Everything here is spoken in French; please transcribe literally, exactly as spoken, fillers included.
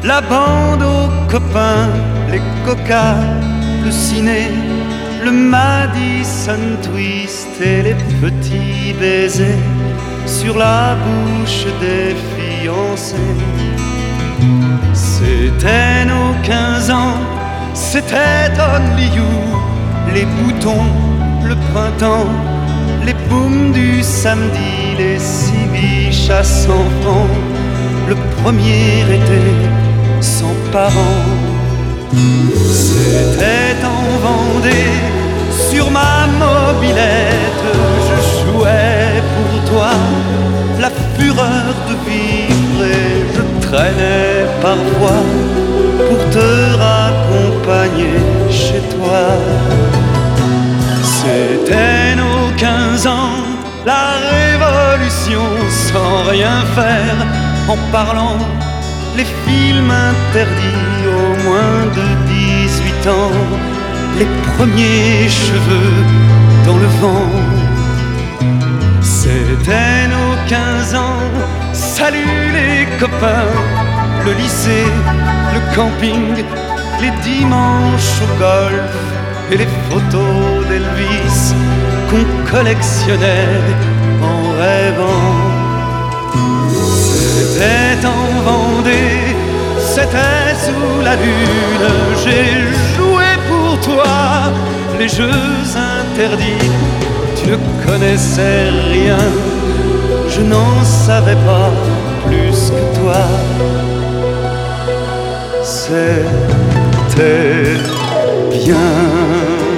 la bande aux copains, les coca, le ciné, le Madison Twist et les petits baisers sur la bouche des fiancés. C'était nos quinze ans, c'était Only You, les boutons, le printemps, les booms du samedi, les six biches à cent francs, le premier été sans parents. C'était en Vendée, sur ma mobilette, je jouais pour toi la fureur de vivre et je traînais parfois pour te raccompagner chez toi. C'était nos quinze ans, la révolution sans rien faire, en parlant les films interdits aux moins de dix-huit ans, les premiers cheveux dans le vent. C'était nos quinze ans, salut les copains, le lycée, le camping, les dimanches au golf et les photos d'Elvis qu'on collectionnait en rêvant. C'était en Vendée, c'était sous la lune, j'ai joué pour toi les jeux interdits. Tu ne connaissais rien, je n'en savais pas plus que toi. C'était bien.